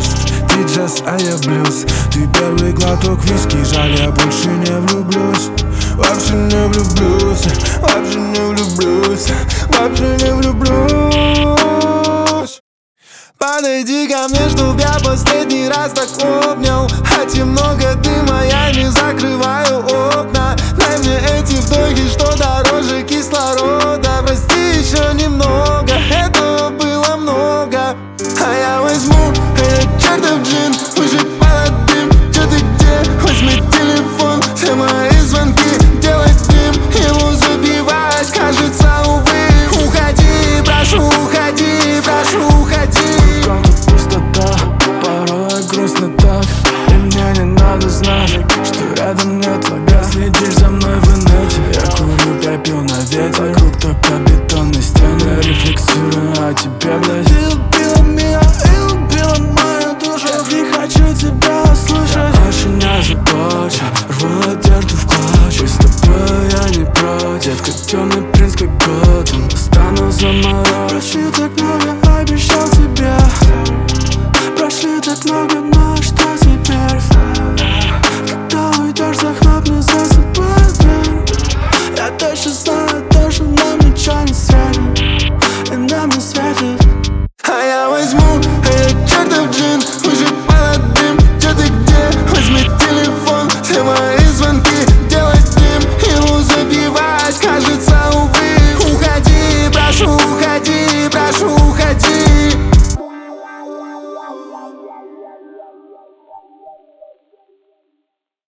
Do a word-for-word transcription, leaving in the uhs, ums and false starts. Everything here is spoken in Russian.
тост. Ты джаз, а я блюз. Ты первый глоток виски, жаль, я больше не влюблюсь. Вообще не влюблюсь, вообще не влюблюсь, вообще не влюблюсь. Подойди ко мне, чтоб я последний раз так обнял. Хотя много дыма, я не закрываю окна. Дай мне эти вдохи, что дороже кислорода. Прости, еще немного, этого было много. А я возьму этот чертов джин, уже под дым. Че ты где? Возьми телефон, все мои звонки, делать дым, его забивать, кажется, увы. Уходи, прошу, уходи, прошу, уходи. Грустно так, и мне не надо знать, что рядом нет врага. Следишь за мной в инете, я курю, я пью на ветер. Вокруг только бетонные стены, рефлексирую о тебе, блядь. Ты убила меня и убила мою душу. Я не хочу тебя услышать. Я очень озабочен, рву одежду в клочья. С тобой я не против, как темный принц, как Готэм. Стану заморозить. Прошли так много, обещал тебе. Прошли так много, но что